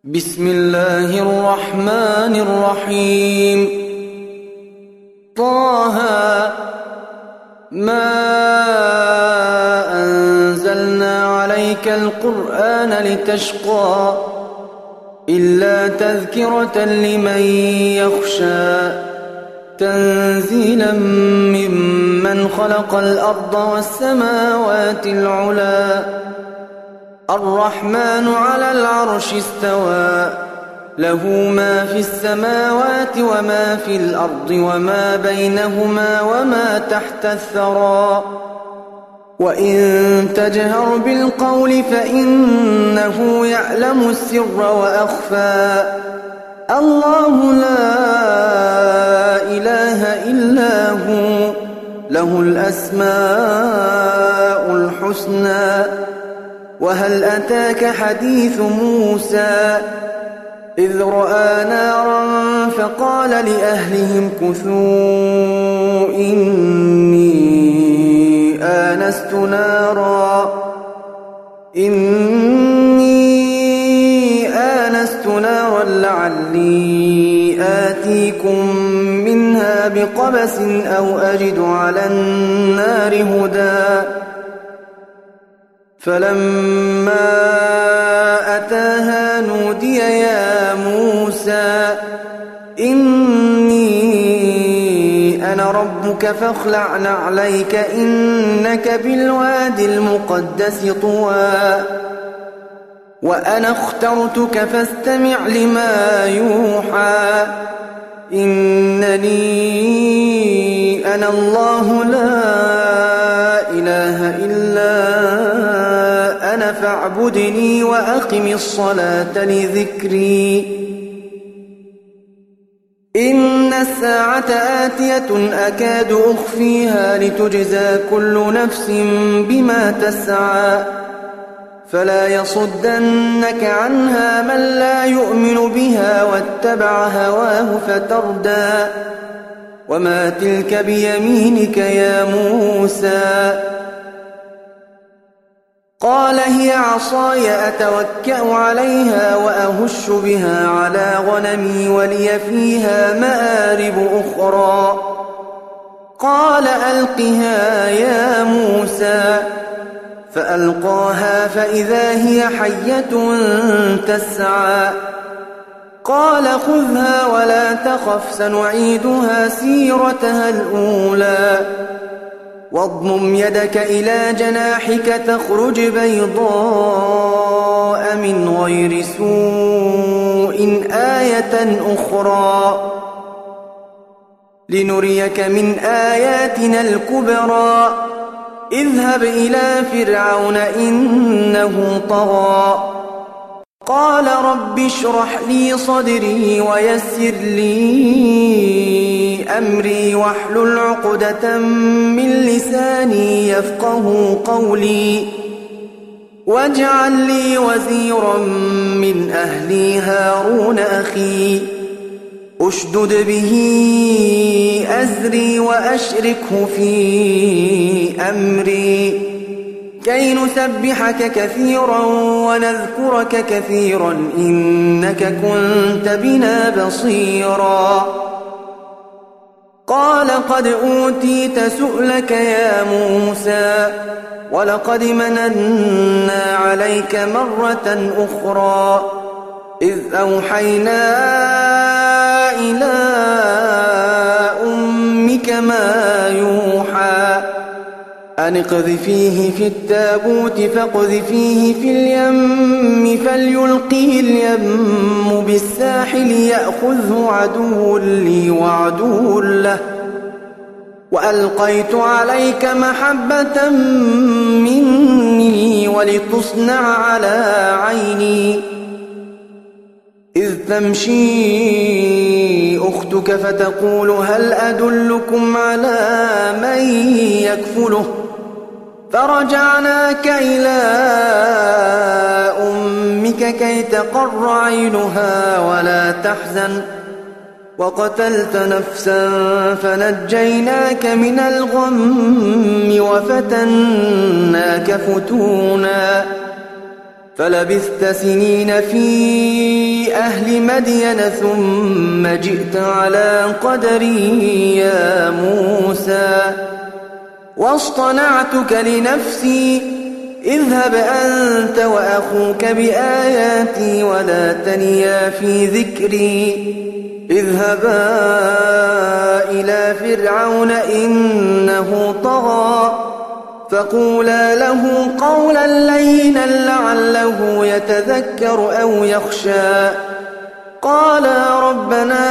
بسم الله الرحمن الرحيم طه ما أنزلنا عليك القرآن لتشقى إلا تذكرة لمن يخشى تنزيلا ممن خلق الأرض والسماوات العلى الرحمن على العرش استوى له ما في السماوات وما في الأرض وما بينهما وما تحت الثرى وإن تجهر بالقول فإنه يعلم السر وأخفى الله لا إله إلا هو له الأسماء الحسنى وهل أتاك حديث موسى إذ رأى نارا فقال لأهلهم كثوا إني آنست نارا لعلي آتيكم منها بقبس أو أجد على النار هدى فلما أتاها نودي يا موسى إني أنا ربك فاخلع نعليك إنك بالواد المقدس طوى وأنا اخترتك فاستمع لما يوحى إنني أنا الله لا إله إلا أنا فاعبدني وأقم الصلاة لذكري إن الساعة آتية أكاد أخفيها لتجزى كل نفس بما تسعى فلا يصدنك عنها من لا يؤمن بها واتبع هواه فتردى وما تلك بيمينك يا موسى قال هي عصاي أتوكأ عليها وأهش بها على غنمي ولي فيها مآرب أخرى قال ألقها يا موسى فألقاها فإذا هي حية تسعى قال خذها ولا تخف سنعيدها سيرتها الأولى واضمم يدك إلى جناحك تخرج بيضاء من غير سوء آية أخرى لنريك من آياتنا الكبرى اذهب إلى فرعون إنه طغى قال رب اشرح لي صدري ويسر لي أمري واحلل عقدة من لساني يفقه قولي واجعل لي وزيرا من أهلي هارون أخي أشدد به أزري وأشركه في أمري كي نسبحك كثيرا ونذكرك كثيرا إنك كنت بنا بصيرا قال قد أوتيت سؤلك يا موسى ولقد مننا عليك مرة أخرى إذ أوحينا إلى أمك ما يوحى أن اقذفيه في التابوت فاقذفيه في اليم فليلقه اليم بالساحل يأخذه عدو لي وعدو له وألقيت عليك محبة مني ولتصنع على عيني إذ تمشي أختك فتقول هل أدلكم على من يكفله فرجعناك إلى أمك كي تقر عينها ولا تحزن وقتلت نفسا فنجيناك من الغم وفتناك فتونا فلبثت سنين في أهل مدين ثم جئت على قدري يا موسى واصطنعتك لنفسي اذهب أنت وأخوك بآياتي ولا تنيا في ذكري اذهبا إلى فرعون إنه طغى فقولا له قولا لينا لعله يتذكر أو يخشى قالا ربنا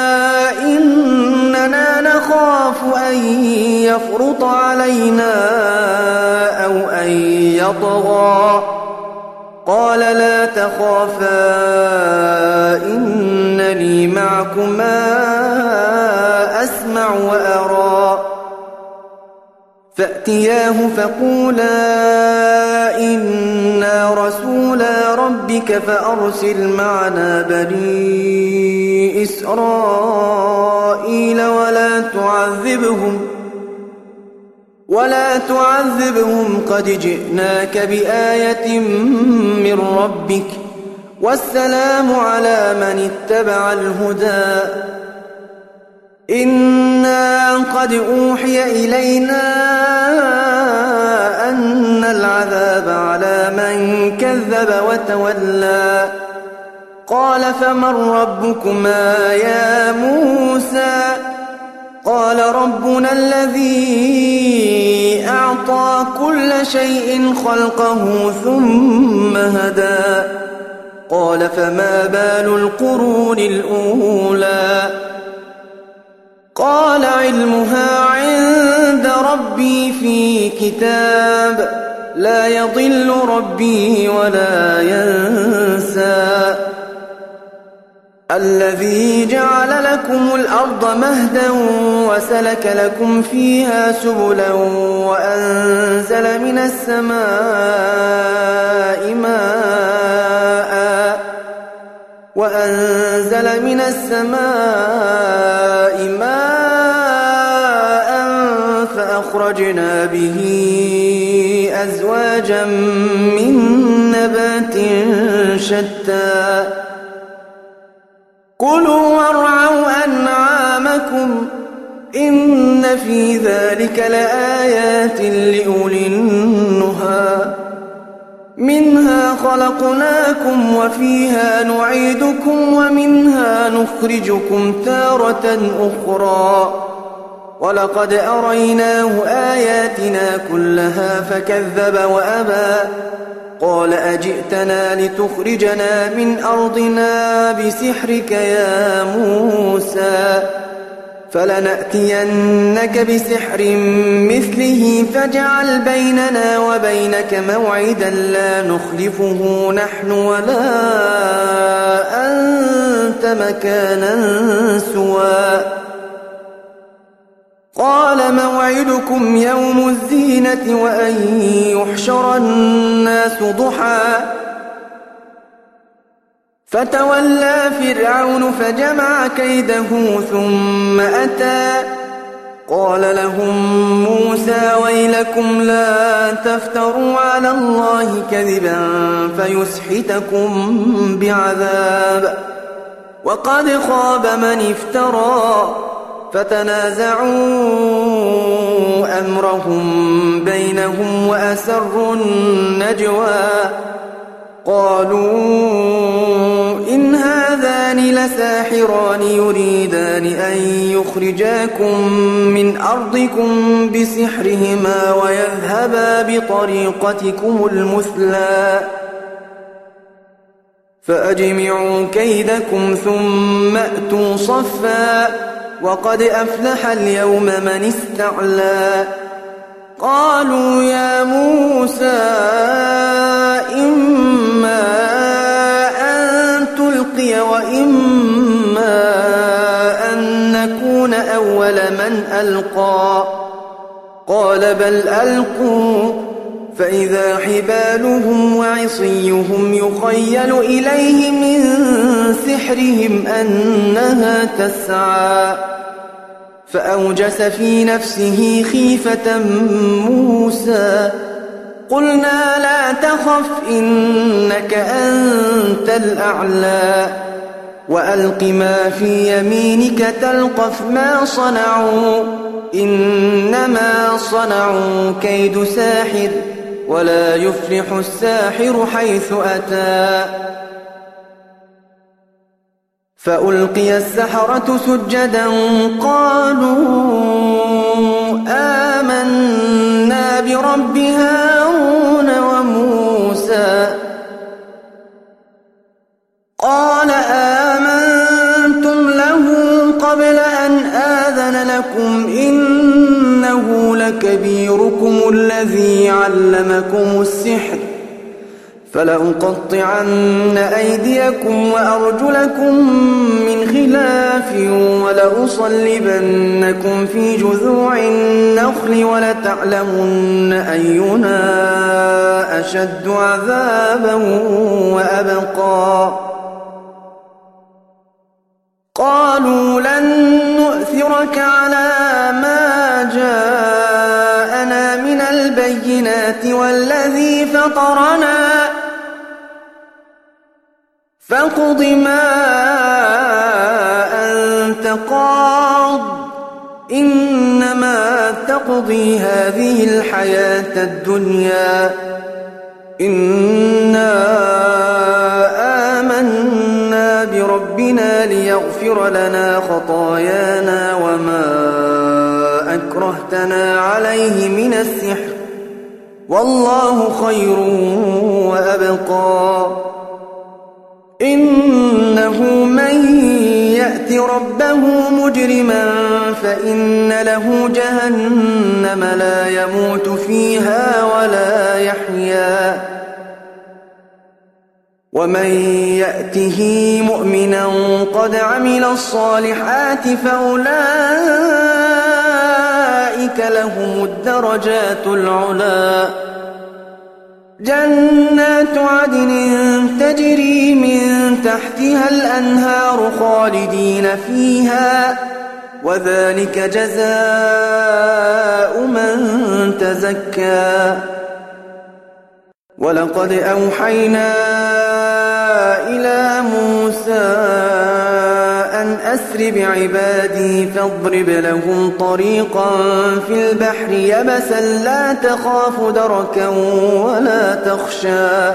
إننا نخاف أن يفرط علينا أو أن يطغى قال لا تخافا إنني معكما أسمع وأرى فأتياه فقولا إنا رسولا ربك فأرسل معنا بني إسرائيل ولا تعذبهم قد جئناك بآية من ربك والسلام على من اتبع الهدى إنا قد أوحي إلينا أن العذاب على من كذب وتولى قال فمن ربكما يا موسى قال ربنا الذي أعطى كل شيء خلقه ثم هدى قال فما بال القرون الأولى قال علمها عند ربي في كتاب لا يضل ربي ولا ينسى الذي جعل لكم الأرض مهدا وسلك لكم فيها سبلا وأنزل من السماء ماء فأخرجنا به أزواجا من نبات شتى كلوا وارعوا أنعامكم إن في ذلك لآيات لأولي النهى منها خلقناكم وفيها نعيدكم ومنها نخرجكم تارة أخرى ولقد أريناه آياتنا كلها فكذب وأبى قال أجئتنا لتخرجنا من أرضنا بسحرك يا موسى فلنأتينك بسحر مثله فاجعل بيننا وبينك موعدا لا نخلفه نحن ولا أنت مكانا سوى قال موعدكم يوم الزينة وأن يحشر الناس ضحى فتولى فرعون فجمع كيده ثم أتى قال لهم موسى ويلكم لا تفتروا على الله كذبا فيسحتكم بعذاب وقد خاب من افترى فتنازعوا أمرهم بينهم وأسروا النجوى قالوا إن هذان لساحران يريدان أن يخرجاكم من أرضكم بسحرهما ويذهبا بطريقتكم المثلى فأجمعوا كيدكم ثم أتوا صفا وقد أفلح اليوم من استعلى قالوا يا موسى إما أن تلقي وإما أن نكون أول من ألقى قال بل ألقوا فإذا حبالهم وعصيهم يخيل إليه من سحرهم أنها تسعى فأوجس في نفسه خيفة موسى قلنا لا تخف إنك أنت الأعلى وألق ما في يمينك تلقف ما صنعوا إنما صنعوا كيد ساحر ولا يفلح الساحر حيث أتى. فألقي السحرة سجدا قالوا آمنا برب هارون وموسى. قال آمنتم له قبل أن آذن لكم إنه لكبيركم الذي علمكم السحر فلأقطعن أيديكم وأرجلكم من خلاف ولأصلبنكم في جذوع النخل ولتعلمن أينا أشد عذابا وأبقى. قالوا لن نؤثرك على ما جاءنا من البينات والذي فطرنا فاقض ما أنت قاض إنما تقضي هذه الحياة الدنيا إنا آمنا بربنا ليغفر لنا خطايانا وما أكرهتنا عليه من السحر والله خير وأبقى. إنه من يأت ربه مجرما فإن له جهنم لا يموت فيها ولا يحيا ومن يأته مؤمنا قد عمل الصالحات فأولئك لهم الدرجات العلى جنات عدن تجري من تحتها الأنهار خالدين فيها وذلك جزاء من تزكى. ولقد أوحينا إلى موسى أن أسر بعبادي فاضرب لهم طريقا في البحر يبسا لا تخاف دركا ولا تخشى.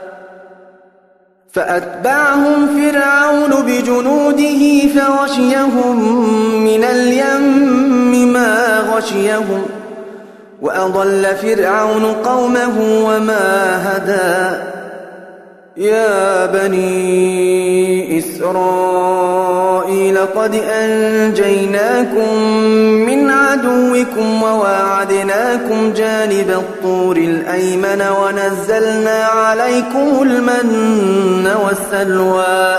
فأتبعهم فرعون بجنوده فغشيهم من اليم ما غشيهم وأضل فرعون قومه وما هدى. يا بني إسرائيل قد أنجيناكم من عدوكم وواعدناكم جانب الطور الأيمن ونزلنا عليكم المن والسلوى.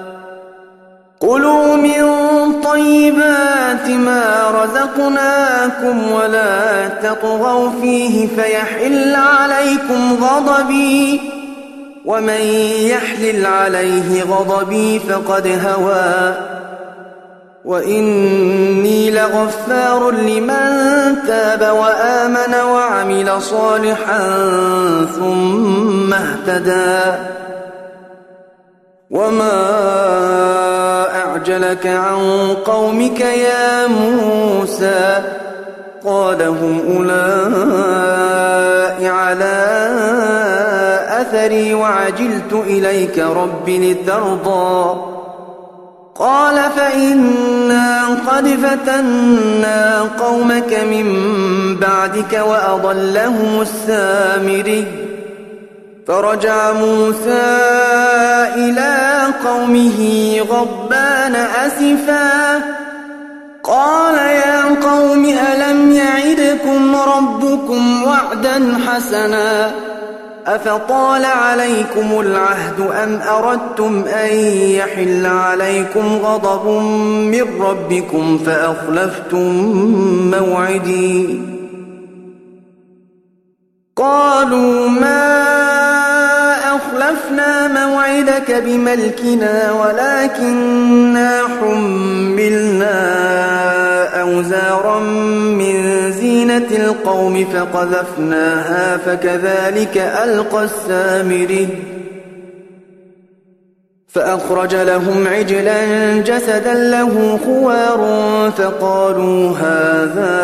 كلوا من طيبات ما رزقناكم ولا تطغوا فيه فيحل عليكم غضبي ومن يحلل عليه غضبي فقد هوى وإني لغفار لمن تاب وآمن وعمل صالحا ثم اهتدى. وما أعجلك عن قومك يا موسى؟ قال هم أولئك على أثري وعجلت إليك رب لترضى. قال فإنا قد فتنا قومك من بعدك وأضلهم السامري. فرجع موسى إلى قومه غضبان أسفا قال يا قوم ألم يعدكم ربكم وعدا حسنا أفطال عليكم العهد أم أردتم أن يحل عليكم غضب من ربكم فأخلفتم موعدي. قالوا ما أخلفنا موعدك بملكنا ولكننا حملنا أوزارا من زينة القوم فقذفناها فكذلك ألقى السامري فأخرج لهم عجلا جسدا له خوار فقالوا هذا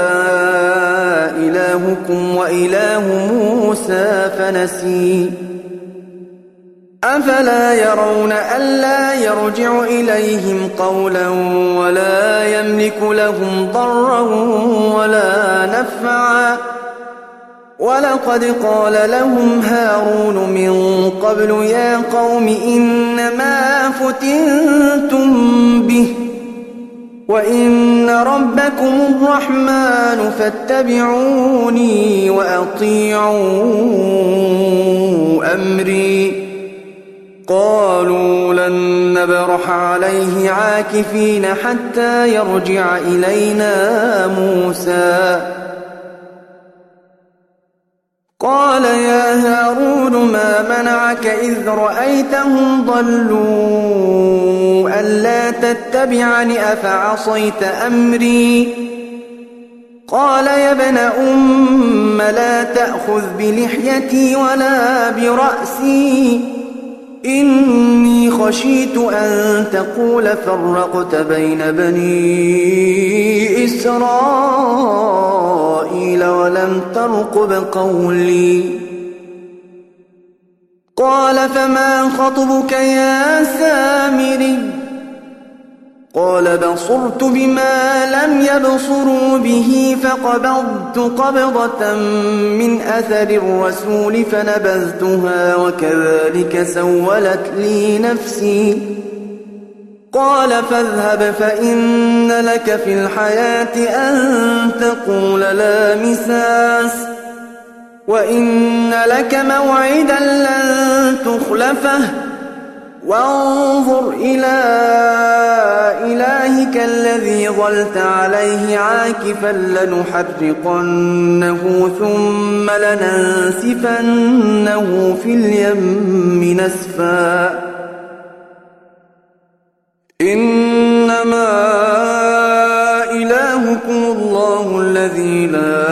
إلهكم وإله موسى فنسي أفلا يرون ألا يرجع إليهم قولا ولا يملك لهم ضرا ولا نفعا ولقد قال لهم هارون من قبل يا قوم إنما فتنتم به وإن ربكم الرحمن فاتبعوني وأطيعوا أمري قالوا لن نبرح عليه عاكفين حتى يرجع إلينا موسى قال يا هارون ما منعك إذ رأيتهم ضلوا ألا تتبعني أفعصيت أمري قال يا ابن أم لا تأخذ بلحيتي ولا برأسي إني خشيت أن تقول فرقت بين بني إسرائيل ولم ترقب قولي قال فما خطبك يا سامري قال بصرت بما لم يبصروا به فقبضت قبضة من أثر الرسول فنبذتها وكذلك سولت لي نفسي قال فاذهب فإن لك في الحياة أن تقول لا مساس وإن لك موعدا لن تخلفه وانظر إلى إلهك الذي ظلت عليه عاكفا لنحرقنه ثم لننسفنه في اليم نسفا إنما إلهكم الله الذي لا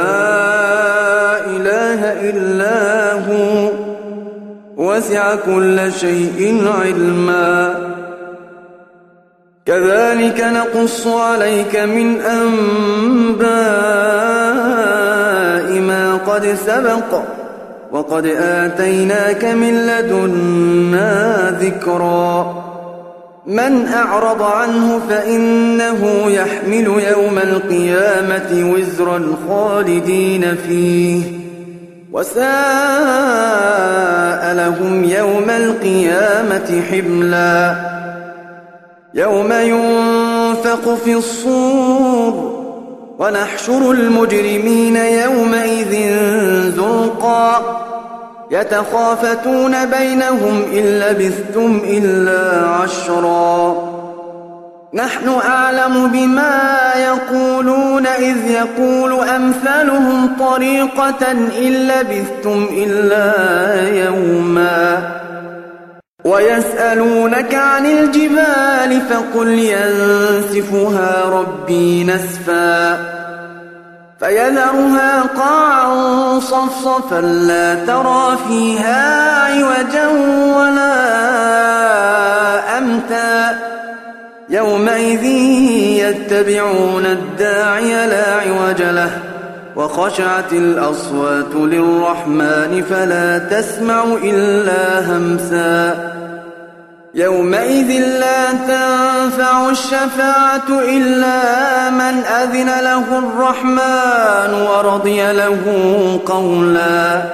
إله إلا هو وسع كل شيء علما كذلك نقص عليك من أنباء ما قد سبق وقد آتيناك من لدنا ذكرا من أعرض عنه فإنه يحمل يوم القيامة وزرا خالدين فيه وساء لهم يوم القيامة حملا يوم ينفق في الصور ونحشر المجرمين يومئذ زرقا يتخافتون بينهم إن لبثتم إلا عشرا نحن أعلم بما يقولون إذ يقول أمثالهم طريقة إن لبثتم إلا يوما ويسألونك عن الجبال فقل ينسفها ربي نسفا فيذرها قاعا صفصفا لا ترى فيها عوجا ولا أمتا يومئذ يتبعون الداعي لا عوج له وخشعت الأصوات للرحمن فلا تسمع إلا همسا يومئذ لا تنفع الشفاعة إلا من أذن له الرحمن ورضي له قولا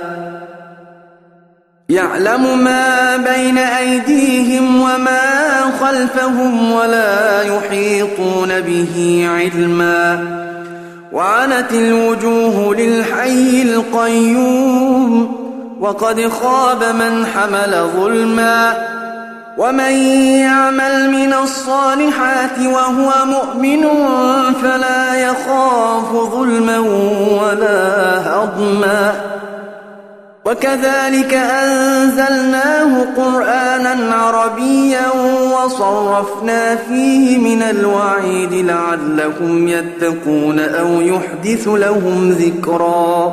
يعلم ما بين أيديهم وما خلفهم ولا يحيطون به علما وعنت الوجوه للحي القيوم وقد خاب من حمل ظلما ومن يعمل من الصالحات وهو مؤمن فلا يخاف ظلما ولا هضما وكذلك أنزلناه قرآنا عربيا وصرفنا فيه من الوعيد لعلهم يتقون أو يحدث لهم ذكرا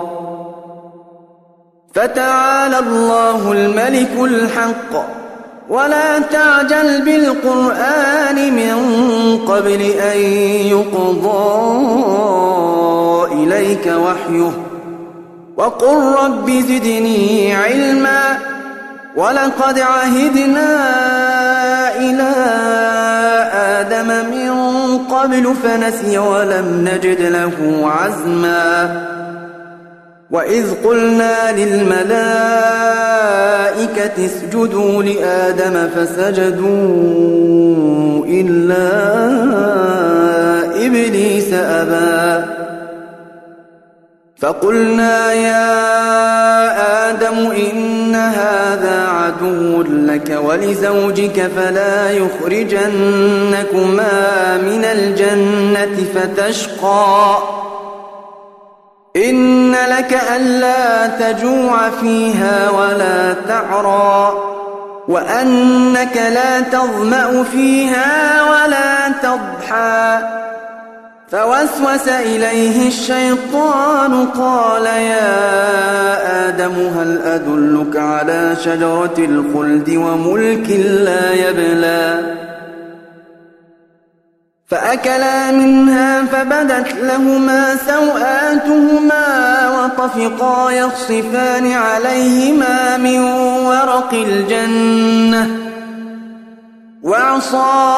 فتعالى الله الملك الحق ولا تعجل بالقرآن من قبل أن يقضى إليك وحيه وقل رب زدني علما ولقد عهدنا إلى آدم من قبل فنسي ولم نجد له عزما وإذ قلنا للملائكة اسجدوا لآدم فسجدوا إلا إبليس أبى فقلنا يا آدم إن هذا عدو لك ولزوجك فلا يخرجنكما من الجنة فتشقى إن لك ألا تجوع فيها ولا تعرى وأنك لا تظمأ فيها ولا تضحى فوسوس إليه الشيطان قال يا آدم هل أدلك على شجرة الخلد وملك لا يبلى فأكلا منها فبدت لهما سوآتهما وطفقا يخصفان عليهما من ورق الجنة وعصى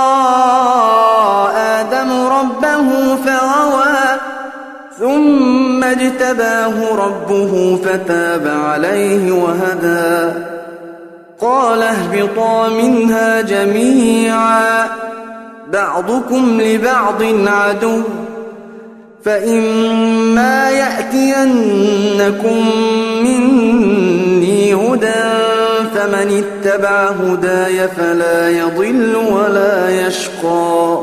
آدم ربه فغوى ثم اجتباه ربه فتاب عليه وهدى قال اهبطا منها جميعا بعضكم لبعض عدو فإما يأتينكم مني هدى فمن اتبع هداي فلا يضل ولا يشقى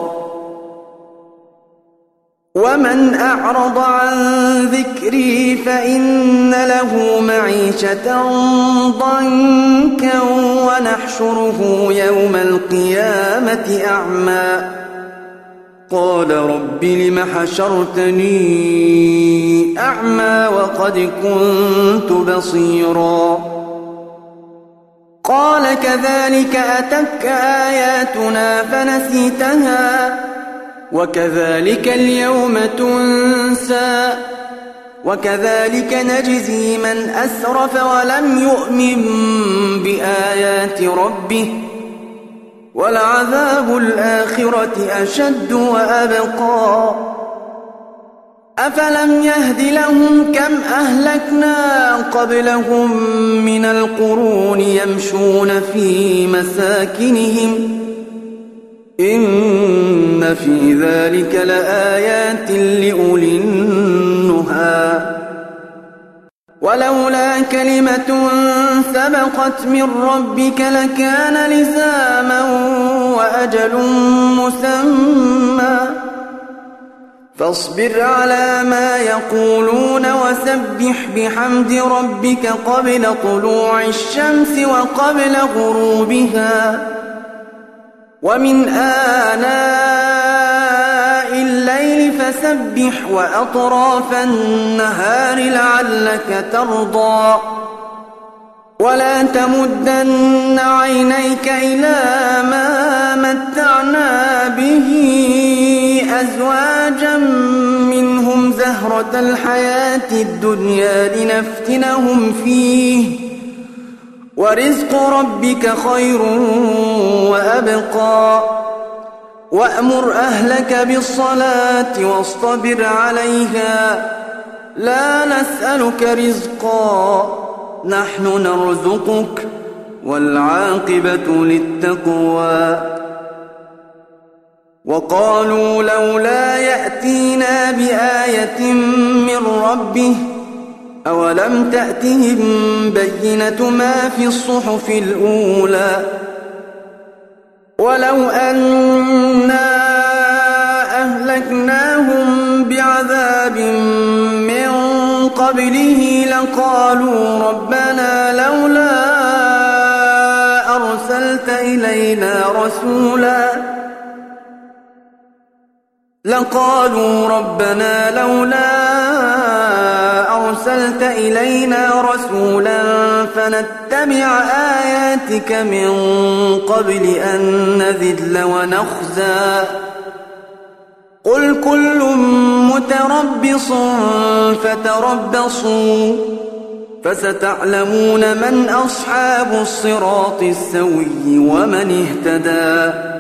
ومن أعرض عن ذكري فإن له معيشة ضنكا ونحشره يوم القيامة أعمى قال رب لم حشرتني أعمى وقد كنت بصيرا قال كذلك أتتك آياتنا فنسيتها وكذلك اليوم تنسى وكذلك نجزي من أسرف ولم يؤمن بآيات ربه ولعذاب الآخرة أشد وأبقى أفلم يهد لهم كم أهلكنا قبلهم من القرون يمشون في مساكنهم إن في ذلك لآيات لأولي النهى ولولا كلمة سبقت من ربك لكان لزاما وأجل مسمى فاصبر على ما يقولون وسبح بحمد ربك قبل طلوع الشمس وقبل غروبها ومن آناء الليل فسبح وأطراف النهار لعلك ترضى ولا تمدن عينيك إلى ما متعنا به أزواجا منهم زهرة الحياة الدنيا لنفتنهم فيه ورزق ربك خير وأبقى وأمر أهلك بالصلاة واصطبر عليها لا نسألك رزقا نحن نرزقك والعاقبة للتقوى وقالوا لولا يأتينا بآية من ربه أولم تأتهم بينة ما في الصحف الأولى ولو أنا أهلكناهم بعذاب من قبله لقالوا قالوا ربنا أرسلت إلينا رسولا لقالوا ربنا لولا أرسلت إلينا رسولا فنتبع آياتك من قبل أن نذل ونخزى قل كل متربص فتربصوا فستعلمون من أصحاب الصراط السوي ومن اهتدى